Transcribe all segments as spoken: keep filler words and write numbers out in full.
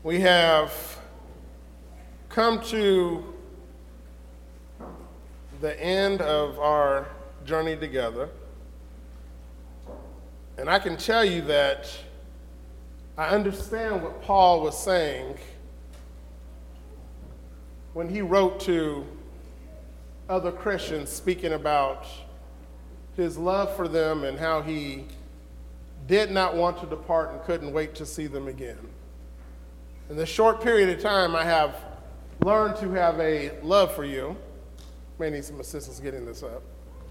We have come to the end of our journey together. And I can tell you that I understand what Paul was saying when he wrote to other Christians speaking about his love for them and how he did not want to depart and couldn't wait to see them again. In this short period of time, I have learned to have a love for you. May need some assistance getting this up.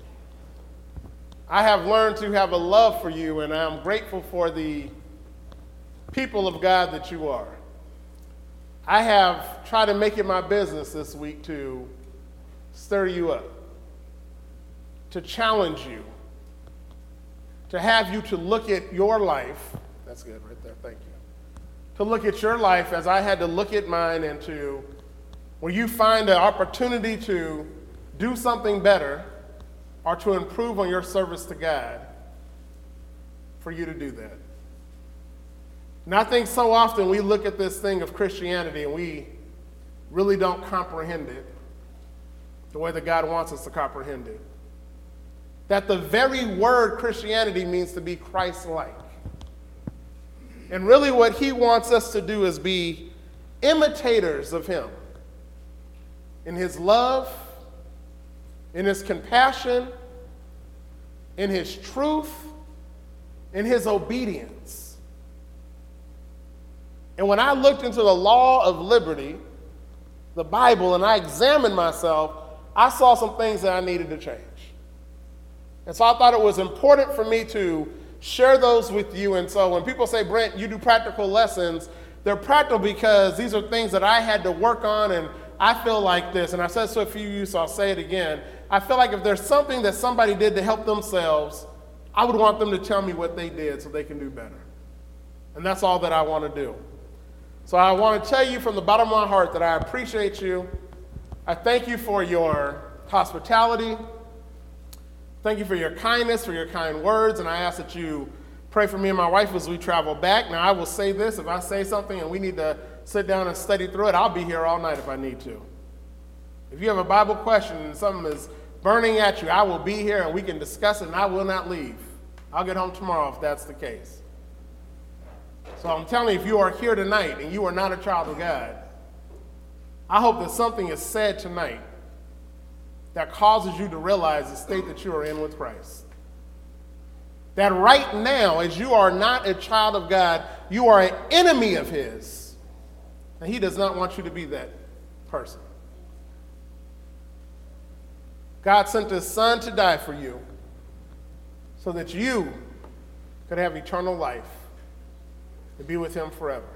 I have learned to have a love for you, and I'm grateful for the people of God that you are. I have tried to make it my business this week to stir you up, to challenge you, to have you to look at your life. That's good right there, thank you. To look at your life as I had to look at mine, and to, when you find an opportunity to do something better or to improve on your service to God, for you to do that. And I think so often we look at this thing of Christianity and we really don't comprehend it the way that God wants us to comprehend it. That the very word Christianity means to be Christ-like. And really what he wants us to do is be imitators of him in his love, in his compassion, in his truth, in his obedience. And when I looked into the law of liberty, the Bible, and I examined myself, I saw some things that I needed to change. And so I thought it was important for me to share those with you. And so when people say, Brent, you do practical lessons, they're practical because these are things that I had to work on, and I feel like this. And I said so a few of you, so I'll say it again. I feel like if there's something that somebody did to help themselves, I would want them to tell me what they did so they can do better. And that's all that I want to do. So I want to tell you from the bottom of my heart that I appreciate you. I thank you for your hospitality. Thank you for your kindness, for your kind words, and I ask that you pray for me and my wife as we travel back. Now, I will say this, if I say something and we need to sit down and study through it, I'll be here all night if I need to. If you have a Bible question and something is burning at you, I will be here and we can discuss it, and I will not leave. I'll get home tomorrow if that's the case. So I'm telling you, if you are here tonight and you are not a child of God, I hope that something is said tonight that causes you to realize the state that you are in with Christ. That right now, as you are not a child of God, you are an enemy of his. And he does not want you to be that person. God sent his son to die for you so that you could have eternal life and be with him forever.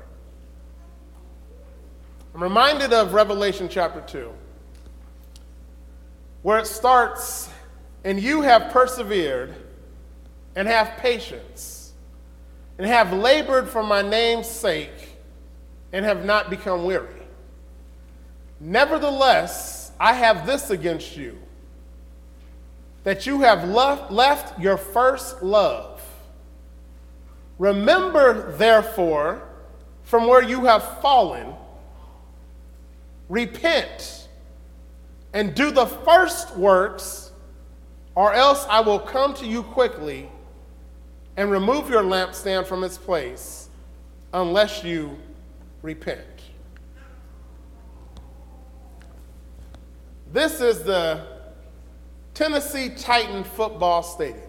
I'm reminded of Revelation chapter two, where it starts, and you have persevered and have patience and have labored for my name's sake and have not become weary. Nevertheless, I have this against you, that you have left, left your first love. Remember, therefore, from where you have fallen, repent and do the first works, or else I will come to you quickly and remove your lampstand from its place, unless you repent. This is the Tennessee Titan football stadium.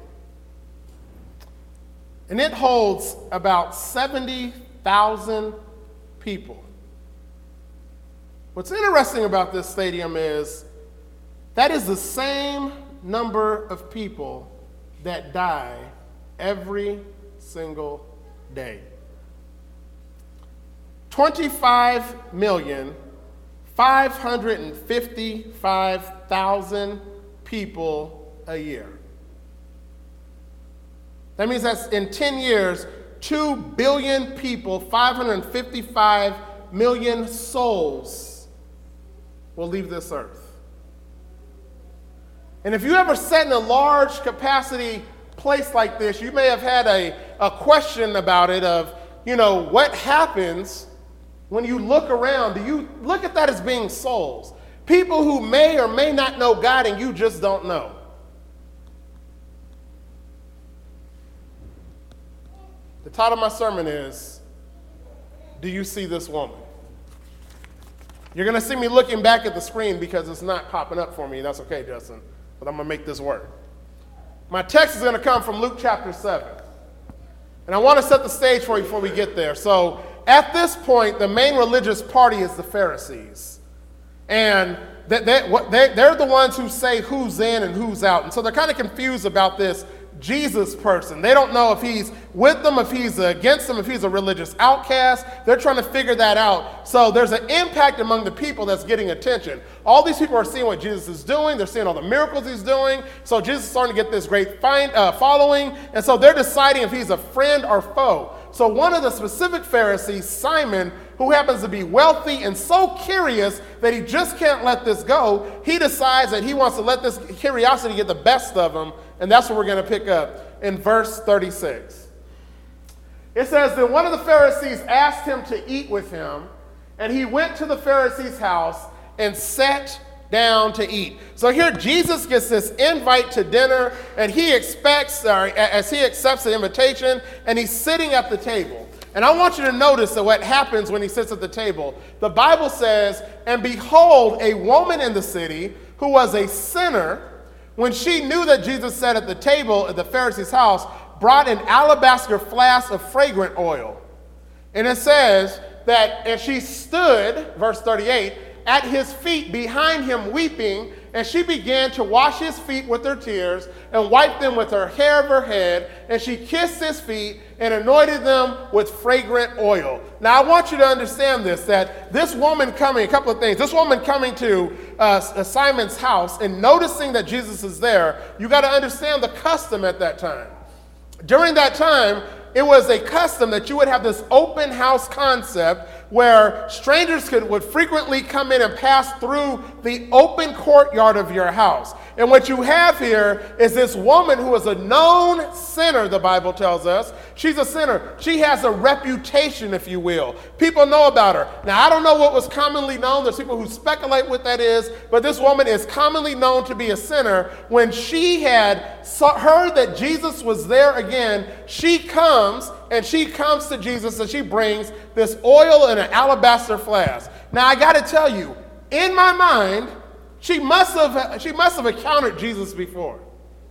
And it holds about seventy thousand people. What's interesting about this stadium is that is the same number of people that die every single day. twenty-five million, five hundred fifty-five thousand people a year. That means that's in ten years, two billion people, five hundred fifty-five million souls will leave this earth. And if you ever sat in a large capacity place like this, you may have had a, a question about it of, you know, what happens when you look around, do you look at that as being souls? People who may or may not know God and you just don't know. The title of my sermon is, Do You See This Woman? You're going to see me looking back at the screen because it's not popping up for me. That's okay, Justin, but I'm going to make this work. My text is going to come from Luke chapter seven. And I want to set the stage for you before we get there. So at this point, the main religious party is the Pharisees. And they, they, they, they're the ones who say who's in and who's out. And so they're kind of confused about this Jesus person. They don't know if he's with them, if he's against them, if he's a religious outcast. They're trying to figure that out. So there's an impact among the people that's getting attention. All these people are seeing what Jesus is doing. They're seeing all the miracles he's doing. So Jesus is starting to get this great find, uh, following. And so they're deciding if he's a friend or foe. So one of the specific Pharisees, Simon, who happens to be wealthy and so curious that he just can't let this go, he decides that he wants to let this curiosity get the best of him. And that's what we're going to pick up in verse thirty-six. It says that one of the Pharisees asked him to eat with him, and he went to the Pharisee's house and sat down to eat. So here Jesus gets this invite to dinner, and he expects, or as he accepts the invitation, and he's sitting at the table. And I want you to notice that what happens when he sits at the table. The Bible says, and behold, a woman in the city who was a sinner, when she knew that Jesus sat at the table at the Pharisee's house, brought an alabaster flask of fragrant oil. And it says that, and she stood, verse thirty-eight, at his feet behind him weeping, and she began to wash his feet with her tears and wipe them with her hair of her head, and she kissed his feet and anointed them with fragrant oil. Now I want you to understand this, that this woman coming, a couple of things, this woman coming to uh, Simon's house and noticing that Jesus is there, you got to understand the custom at that time. During that time, it was a custom that you would have this open house concept where strangers could, would frequently come in and pass through the open courtyard of your house. And what you have here is this woman who is a known sinner, the Bible tells us. She's a sinner. She has a reputation, if you will. People know about her. Now, I don't know what was commonly known. There's people who speculate what that is, but this woman is commonly known to be a sinner. When she had saw, heard that Jesus was there again, she comes and she comes to Jesus and she brings this oil in an alabaster flask. Now, I got to tell you, in my mind, she must have she must have encountered Jesus before.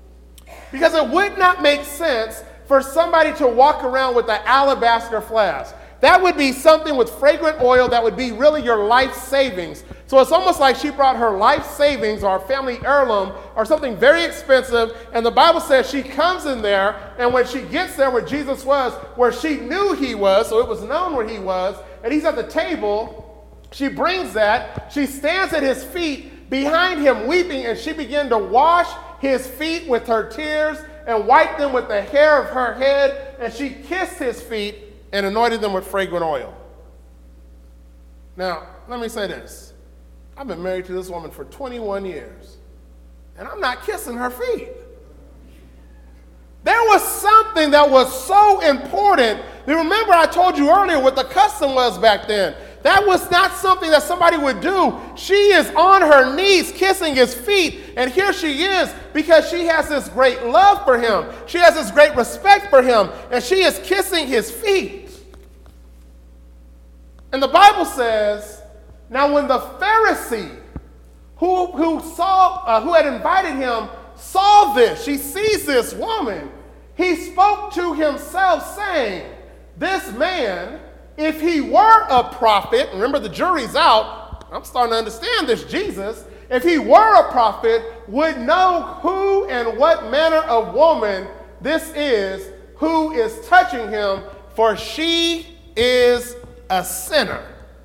Because it would not make sense for somebody to walk around with an alabaster flask. That would be something with fragrant oil that would be really your life savings. So it's almost like she brought her life savings or family heirloom or something very expensive. And the Bible says she comes in there, and when she gets there where Jesus was, where she knew he was, so it was known where he was, and he's at the table, she brings that. She stands at his feet behind him weeping, and she began to wash his feet with her tears and wipe them with the hair of her head. And she kissed his feet and anointed them with fragrant oil. Now, let me say this. I've been married to this woman for twenty-one years, and I'm not kissing her feet. There was something that was so important. You remember I told you earlier what the custom was back then. That was not something that somebody would do. She is on her knees kissing his feet, and here she is because she has this great love for him. She has this great respect for him, and she is kissing his feet. And the Bible says, now when the Pharisee who, who, saw, uh, who had invited him saw this, she sees this woman, he spoke to himself saying, this man, if he were a prophet, remember the jury's out, I'm starting to understand this Jesus, if he were a prophet, would know who and what manner of woman this is who is touching him, for she is a sinner.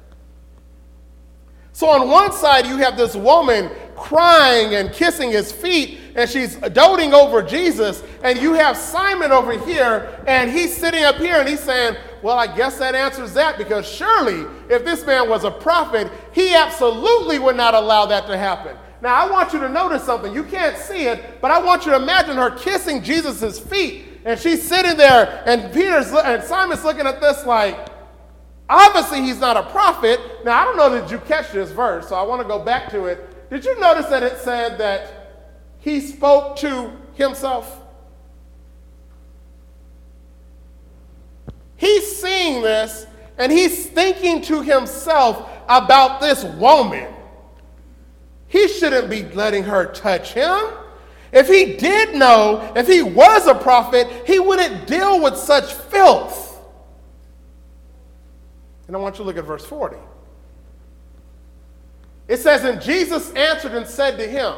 So on one side, you have this woman crying and kissing his feet, and she's doting over Jesus, and you have Simon over here, and he's sitting up here, and he's saying, well, I guess that answers that, because surely if this man was a prophet, he absolutely would not allow that to happen. Now, I want you to notice something. You can't see it, but I want you to imagine her kissing Jesus' feet, and she's sitting there, and Peter's and Simon's looking at this like, Obviously, he's not a prophet. Now, I don't know, did you catch this verse? So I want to go back to it. Did you notice that it said that he spoke to himself? He's seeing this, and he's thinking to himself about this woman. He shouldn't be letting her touch him. If he did know, if he was a prophet, he wouldn't deal with such filth. And I want you to look at verse forty. It says, and Jesus answered and said to him,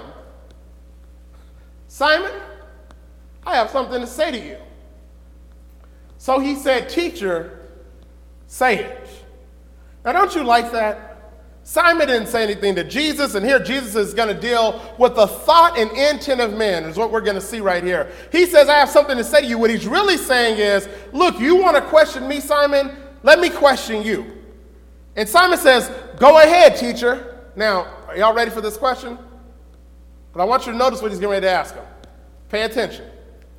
Simon, I have something to say to you. So he said, teacher, say it. Now, don't you like that? Simon didn't say anything to Jesus, and here Jesus is going to deal with the thought and intent of men, is what we're going to see right here. He says, I have something to say to you. What he's really saying is, look, you want to question me, Simon? Let me question you. And Simon says, go ahead, teacher. Now, are y'all ready for this question? But I want you to notice what he's getting ready to ask him. Pay attention.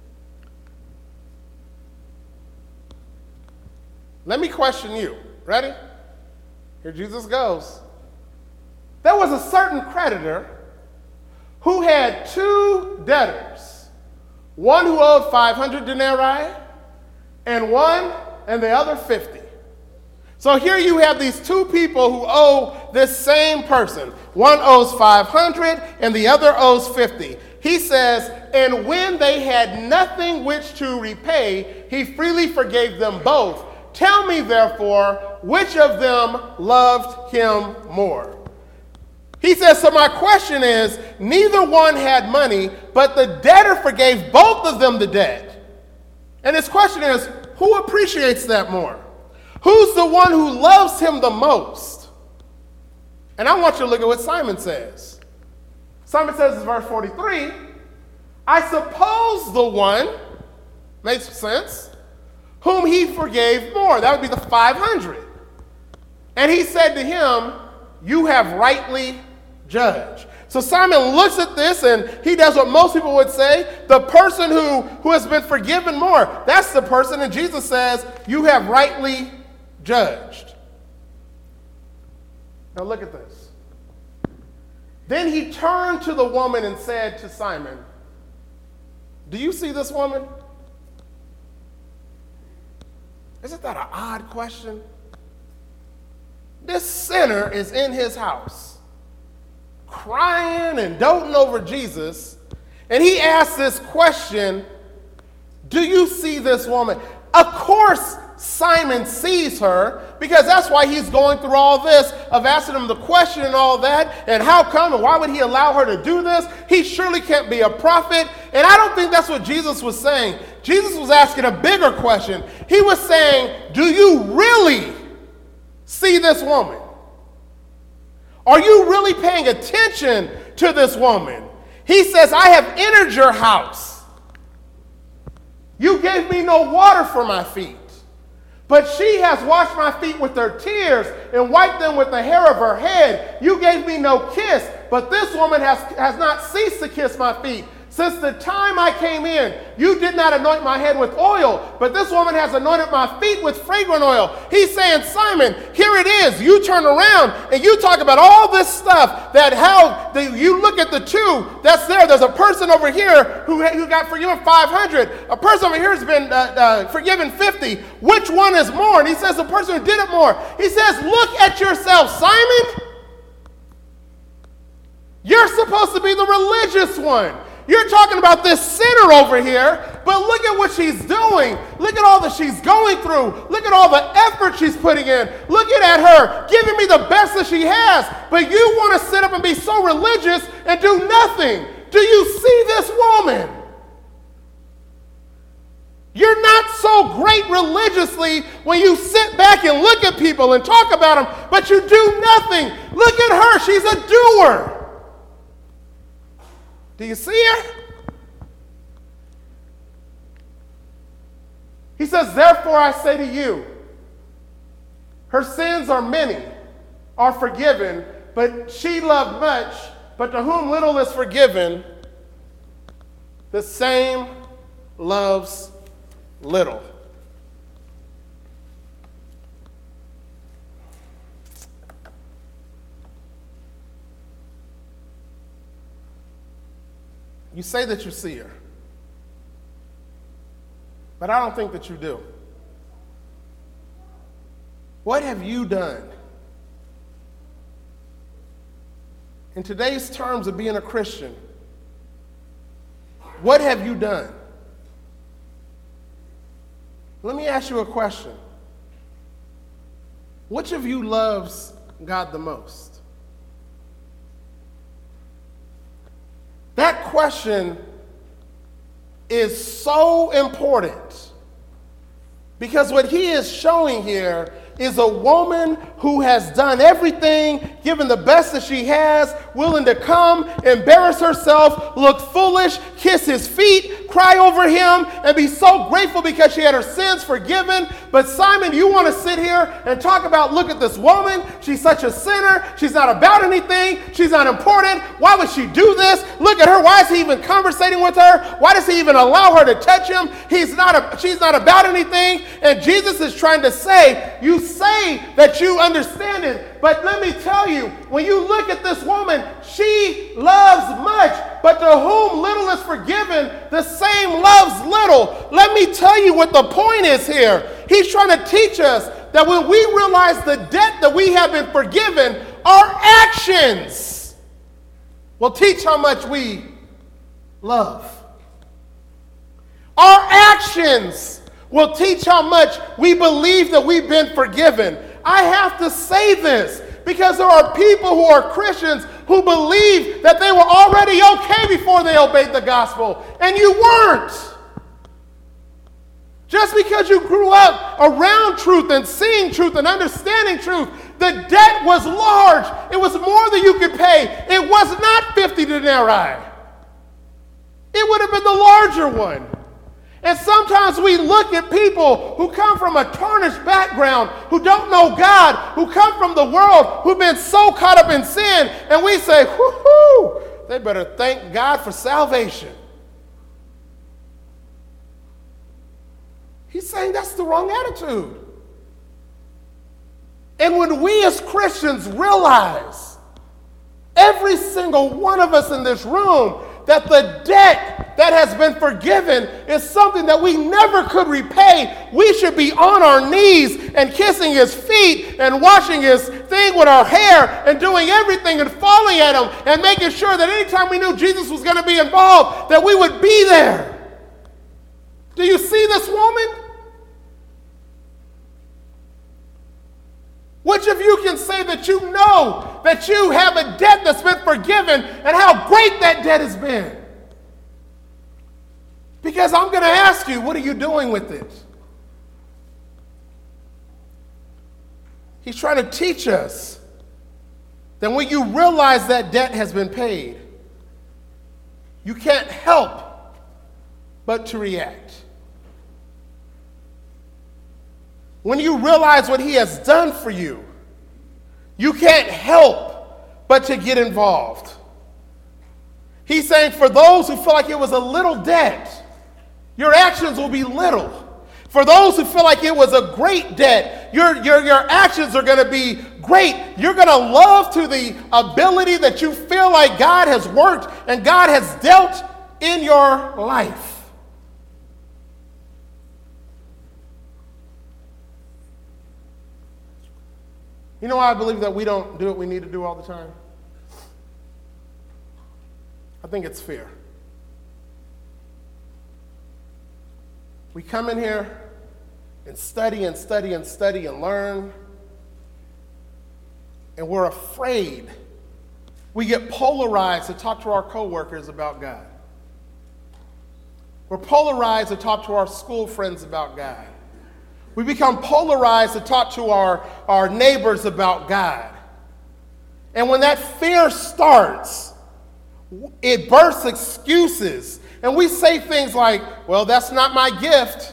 Let me question you. Ready? Here Jesus goes. There was a certain creditor who had two debtors, one who owed five hundred denarii and one and the other fifty. So here you have these two people who owe this same person. One owes five hundred and the other owes fifty. He says, and when they had nothing which to repay, he freely forgave them both. Tell me, therefore, which of them loved him more? He says, so my question is, neither one had money, but the debtor forgave both of them the debt. And his question is, who appreciates that more? Who's the one who loves him the most? And I want you to look at what Simon says. Simon says in verse forty-three, I suppose the one, makes sense, whom he forgave more. That would be the five hundred. And he said to him, you have rightly judged. So Simon looks at this and he does what most people would say. The person who, who has been forgiven more, that's the person. And Jesus says, you have rightly judged. Now look at this. Then he turned to the woman and said to Simon, do you see this woman? Isn't that an odd question? This sinner is in his house, crying and doting over Jesus, and he asks this question, do you see this woman? Of course, Simon sees her, because that's why he's going through all this of asking him the question and all that, and how come and why would he allow her to do this? He surely can't be a prophet. And I don't think that's what Jesus was saying. Jesus was asking a bigger question. He was saying, do you really see this woman? Are you really paying attention to this woman? He says, I have entered your house. You gave me no water for my feet, but she has washed my feet with her tears and wiped them with the hair of her head. You gave me no kiss, but this woman has, has not ceased to kiss my feet. Since the time I came in, you did not anoint my head with oil, but this woman has anointed my feet with fragrant oil. He's saying, Simon, here it is. You turn around and you talk about all this stuff, that how the, you look at the two that's there. There's a person over here who, who got forgiven five hundred. A person over here has been uh, uh, forgiven fifty. Which one is more? And he says the person who did it more. He says, look at yourself, Simon. You're supposed to be the religious one. You're talking about this sinner over here, but look at what she's doing. Look at all that she's going through. Look at all the effort she's putting in. Look at her giving me the best that she has, but you want to sit up and be so religious and do nothing. Do you see this woman? You're not so great religiously when you sit back and look at people and talk about them, but you do nothing. Look at her. She's a doer. Do you see her? He says, therefore I say to you, her sins are many, are forgiven, but she loved much, but to whom little is forgiven, the same loves little. You say that you see her, but I don't think that you do. What have you done? In today's terms of being a Christian, what have you done? Let me ask you a question. Which of you loves God the most? That question is so important because what he is showing here is a woman who has done everything, given the best that she has, willing to come, embarrass herself, look foolish, kiss his feet, cry over him, and be so grateful because she had her sins forgiven. But Simon, you want to sit here and talk about, look at this woman. She's such a sinner. She's not about anything. She's not important. Why would she do this? Look at her. Why is he even conversating with her? Why does he even allow her to touch him? He's not a, she's not about anything. And Jesus is trying to say, you say that you understand it, but let me tell you, when you look at this woman, she loves much, but to whom little is forgiven, the same loves little. Let me tell you what the point is here. He's trying to teach us that when we realize the debt that we have been forgiven, our actions will teach how much we love. Our actions will teach how much we believe that we've been forgiven. I have to say this because there are people who are Christians who believe that they were already okay before they obeyed the gospel, and you weren't. Just because you grew up around truth and seeing truth and understanding truth, the debt was large. It was more than you could pay. It was not fifty denarii. It would have been the larger one. And sometimes we look at people who come from a tarnished background, who don't know God, who come from the world, who've been so caught up in sin, and we say, whoo-hoo, they better thank God for salvation. He's saying that's the wrong attitude. And when we as Christians realize, every single one of us in this room, that the debt that has been forgiven is something that we never could repay, we should be on our knees and kissing his feet and washing his thing with our hair and doing everything and falling at him and making sure that anytime we knew Jesus was going to be involved, that we would be there. Do you see this woman? Which of you can say that you know that you have a debt that's been forgiven and how great that debt has been? Because I'm going to ask you, what are you doing with it? He's trying to teach us that when you realize that debt has been paid, you can't help but to react. When you realize what he has done for you, you can't help but to get involved. He's saying for those who feel like it was a little debt, your actions will be little. For those who feel like it was a great debt, your, your, your actions are going to be great. You're going to love to the ability that you feel like God has worked and God has dealt in your life. You know why I believe that we don't do what we need to do all the time? I think it's fear. We come in here and study and study and study and learn, and we're afraid. We get polarized to talk to our coworkers about God. We're polarized to talk to our school friends about God. We become polarized to talk to our, our neighbors about God. And when that fear starts, it bursts excuses. And we say things like, well, that's not my gift.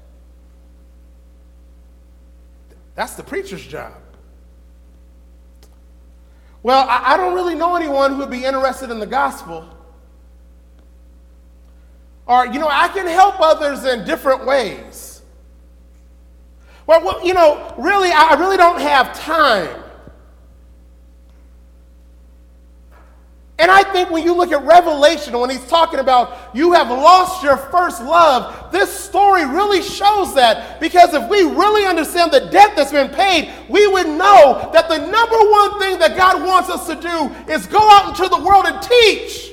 That's the preacher's job. Well, I, I don't really know anyone who would be interested in the gospel. Or, you know, I can help others in different ways. Well, well, you know, really, I really don't have time. And I think when you look at Revelation, when he's talking about you have lost your first love, this story really shows that. Because if we really understand the debt that's been paid, we would know that the number one thing that God wants us to do is go out into the world and teach.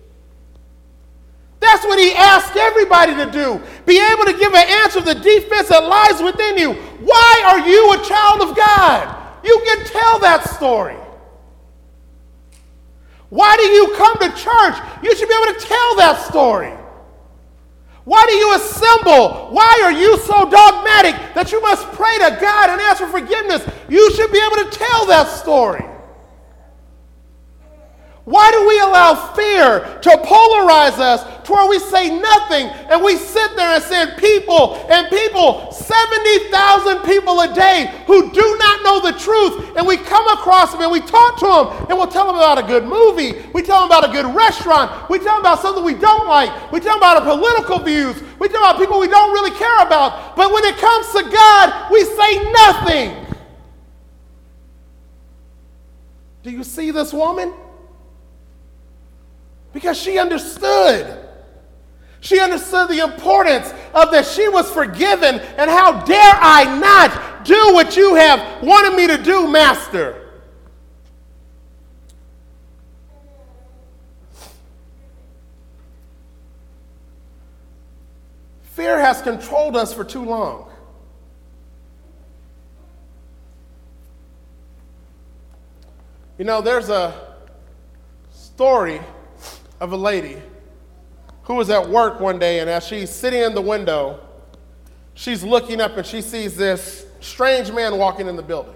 That's what he asked everybody to do. Be able to give an answer to the defense that lies within you. Why are you a child of God? You can tell that story. Why do you come to church? You should be able to tell that story. Why do you assemble? Why are you so dogmatic that you must pray to God and ask for forgiveness? You should be able to tell that story. Why do we allow fear to polarize us to where we say nothing and we sit there and send people and people, seventy thousand people a day who do not know the truth, and we come across them and we talk to them and we'll tell them about a good movie, we tell them about a good restaurant, we tell them about something we don't like, we tell them about our political views, we tell them about people we don't really care about, but when it comes to God, we say nothing. Do you see this woman? Because she understood. She understood the importance of that she was forgiven, and how dare I not do what you have wanted me to do, Master. Fear has controlled us for too long. You know, there's a story of a lady who was at work one day, and as she's sitting in the window, she's looking up and she sees this strange man walking in the building.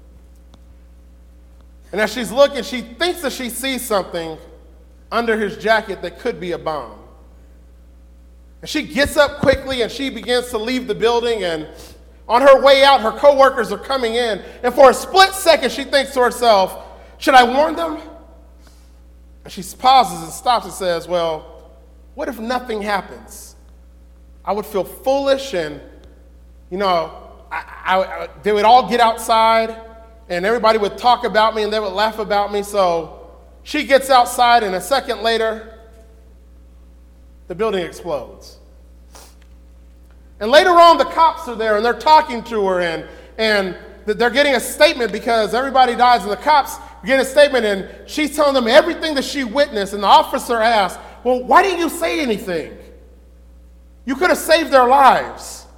And as she's looking, she thinks that she sees something under his jacket that could be a bomb. And she gets up quickly and she begins to leave the building, and on her way out, her coworkers are coming in, and for a split second, she thinks to herself, should I warn them? And she pauses and stops and says, well, what if nothing happens? I would feel foolish, and, you know, I, I, I, they would all get outside and everybody would talk about me and they would laugh about me. So she gets outside, and a second later, the building explodes. And later on, the cops are there and they're talking to her, and, and they're getting a statement because everybody dies, and the cops get a statement, and she's telling them everything that she witnessed. And the officer asks, well, why didn't you say anything? You could have saved their lives.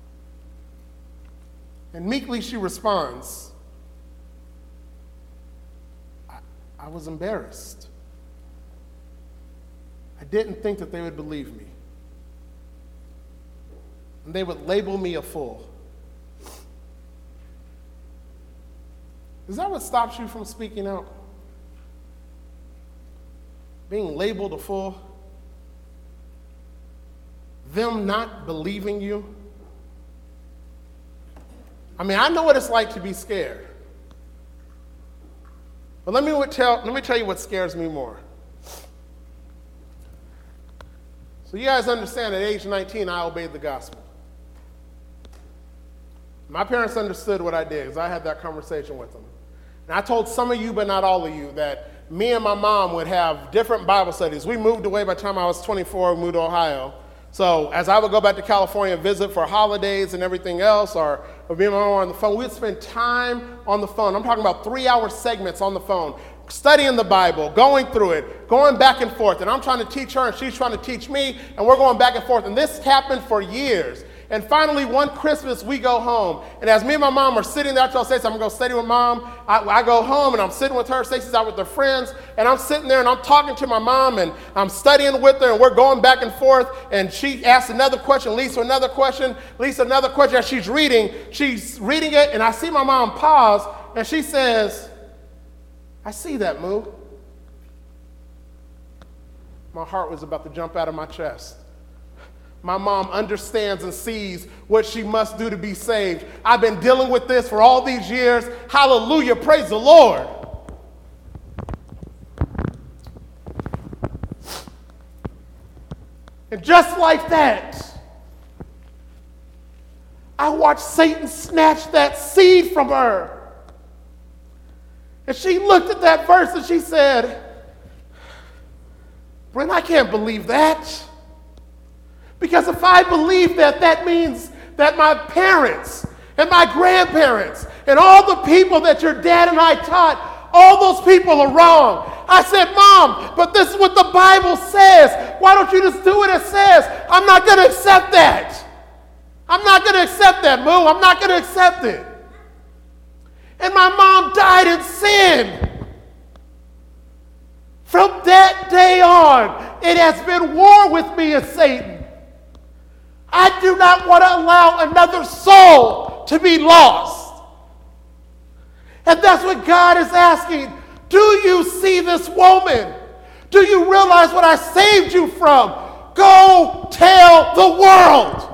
And meekly she responds, I, I was embarrassed. I didn't think that they would believe me. And they would label me a fool. Is that what stops you from speaking out? Being labeled a fool? Them not believing you? I mean, I know what it's like to be scared. But let me tell, let me tell you what scares me more. So you guys understand, at age nineteen, I obeyed the gospel. My parents understood what I did because I had that conversation with them. And I told some of you, but not all of you, that me and my mom would have different Bible studies. We moved away by the time I was twenty-four, we moved to Ohio. So as I would go back to California and visit for holidays and everything else, or, or me and my mom on the phone, we'd spend time on the phone. I'm talking about three-hour segments on the phone, studying the Bible, going through it, going back and forth. And I'm trying to teach her, and she's trying to teach me, and we're going back and forth. And this happened for years. And finally, one Christmas, we go home. And as me and my mom are sitting there, I tell Stacey, I'm going to go study with mom. I, I go home, and I'm sitting with her. Stacey's out with her friends. And I'm sitting there, and I'm talking to my mom, and I'm studying with her, and we're going back and forth. And she asks another question, Lisa another question, Lisa another question. As she's reading, she's reading it, and I see my mom pause, and she says, I see that, Moo. My heart was about to jump out of my chest. My mom understands and sees what she must do to be saved. I've been dealing with this for all these years. Hallelujah, praise the Lord. And just like that, I watched Satan snatch that seed from her. And she looked at that verse and she said, Brent, I can't believe that. Because if I believe that, that means that my parents and my grandparents and all the people that your dad and I taught, all those people are wrong. I said, Mom, but this is what the Bible says. Why don't you just do what it says? I'm not going to accept that. I'm not going to accept that, Moo. I'm not going to accept it. And my mom died in sin. From that day on, it has been war with me and Satan. I do not want to allow another soul to be lost. And that's what God is asking. Do you see this woman? Do you realize what I saved you from? Go tell the world.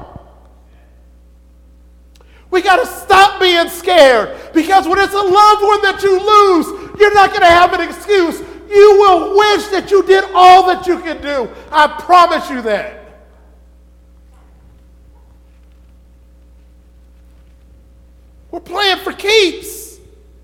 We got to stop being scared, because when it's a loved one that you lose, you're not going to have an excuse. You will wish that you did all that you can do. I promise you that. We're playing for keeps.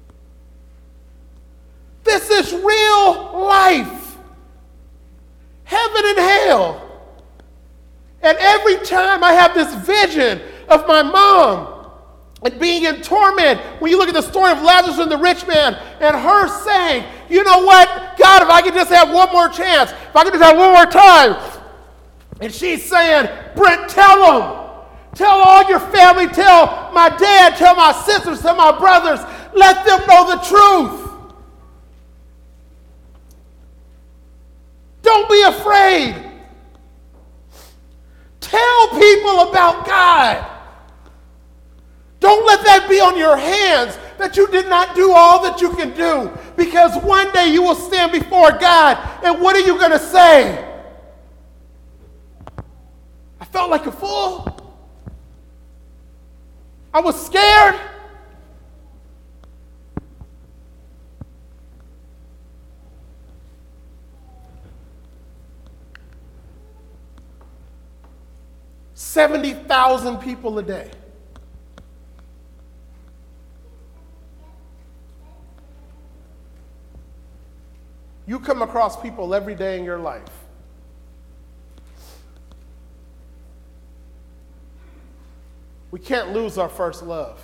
This is real life. Heaven and hell. And every time I have this vision of my mom and being in torment, when you look at the story of Lazarus and the rich man, and her saying, you know what, God, if I could just have one more chance, if I could just have one more time. And she's saying, Brent, tell them. Tell all your family, tell my dad, tell my sisters, tell my brothers. Let them know the truth. Don't be afraid. Tell people about God. Don't let that be on your hands, that you did not do all that you can do. Because one day you will stand before God, and what are you going to say? I felt like a fool. I was scared. seventy thousand people a day. You come across people every day in your life. We can't lose our first love.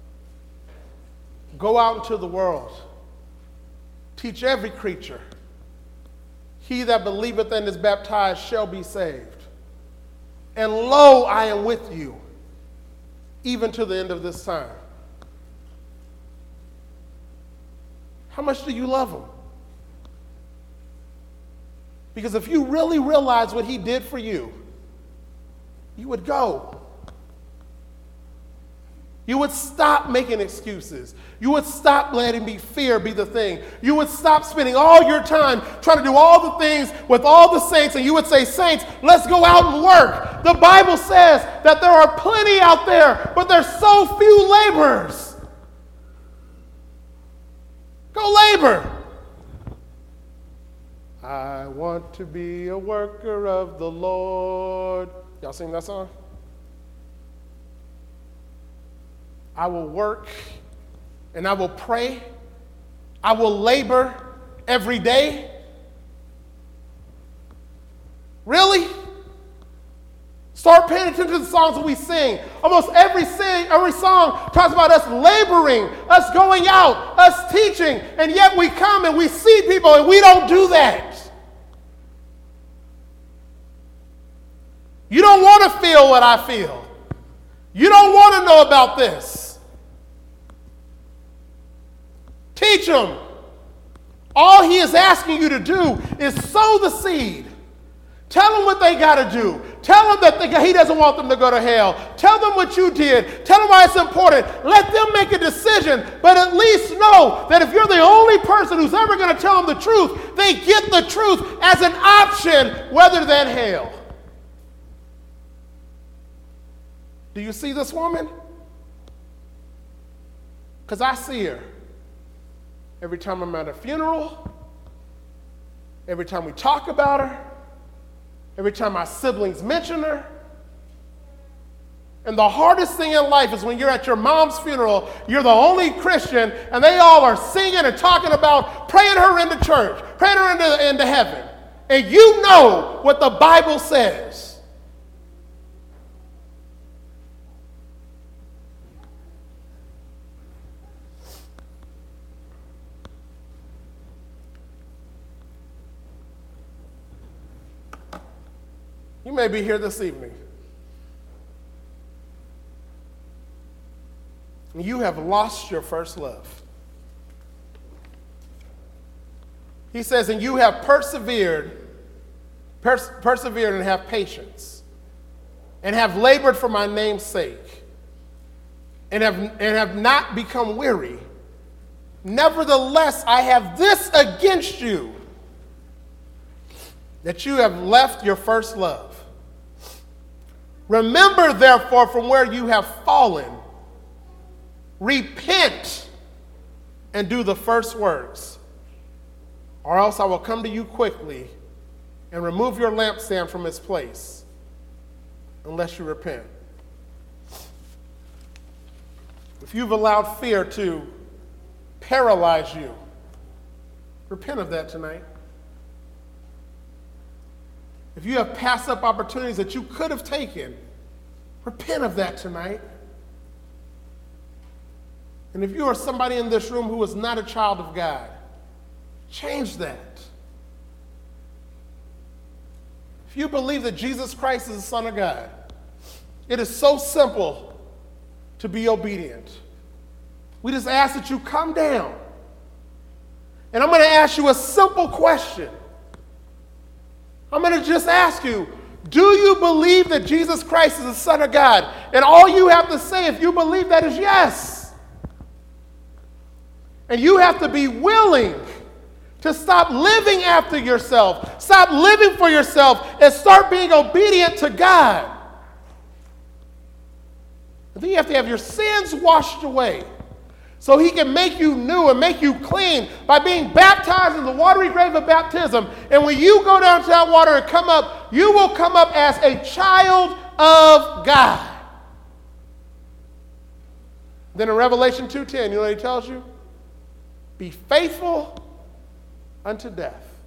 Go out into the world. Teach every creature. He that believeth and is baptized shall be saved. And lo, I am with you, even to the end of this time. How much do you love him? Because if you really realize what he did for you, you would go. You would stop making excuses. You would stop letting me fear be the thing. You would stop spending all your time trying to do all the things with all the saints, and you would say, saints, let's go out and work. The Bible says that there are plenty out there, but there's so few laborers. Go labor. I want to be a worker of the Lord. Y'all sing that song? I will work and I will pray. I will labor every day. Really? Start paying attention to the songs that we sing. Almost every sing, every song talks about us laboring, us going out, us teaching, and yet we come and we see people and we don't do that. You don't want to feel what I feel. You don't want to know about this. Teach them. All he is asking you to do is sow the seed. Tell them what they got to do. Tell them that they, he doesn't want them to go to hell. Tell them what you did. Tell them why it's important. Let them make a decision, but at least know that if you're the only person who's ever going to tell them the truth, they get the truth as an option rather than hell. Do you see this woman? Because I see her. Every time I'm at a funeral, every time we talk about her, every time my siblings mention her. And the hardest thing in life is when you're at your mom's funeral, you're the only Christian, and they all are singing and talking about praying her into church, praying her into, into heaven. and you know what the Bible says. You may be here this evening, and you have lost your first love. He says, and you have persevered, pers- persevered and have patience, and have labored for my name's sake, and have, and have not become weary. Nevertheless, I have this against you, that you have left your first love. Remember, therefore, from where you have fallen, repent and do the first works, or else I will come to you quickly and remove your lampstand from its place, unless you repent. If you've allowed fear to paralyze you, repent of that tonight. If you have passed up opportunities that you could have taken, repent of that tonight. And if you are somebody in this room who is not a child of God, change that. If you believe that Jesus Christ is the Son of God, it is so simple to be obedient. We just ask that you come down. And I'm going to ask you a simple question. I'm going to just ask you, do you believe that Jesus Christ is the Son of God? And all you have to say if you believe that is yes. And you have to be willing to stop living after yourself, stop living for yourself, and start being obedient to God. And then you have to have your sins washed away so he can make you new and make you clean by being baptized in the watery grave of baptism. And when you go down to that water and come up, you will come up as a child of God. Then in Revelation two ten, you know what he tells you? Be faithful unto death.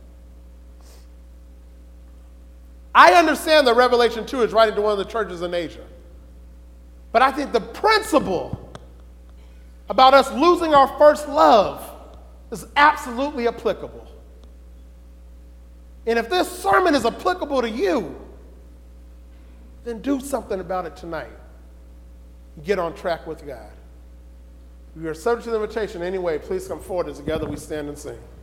I understand that Revelation two is writing to one of the churches in Asia. But I think the principle about us losing our first love is absolutely applicable. And if this sermon is applicable to you, then do something about it tonight. Get on track with God. If you are subject to the invitation anyway, please come forward as together we stand and sing.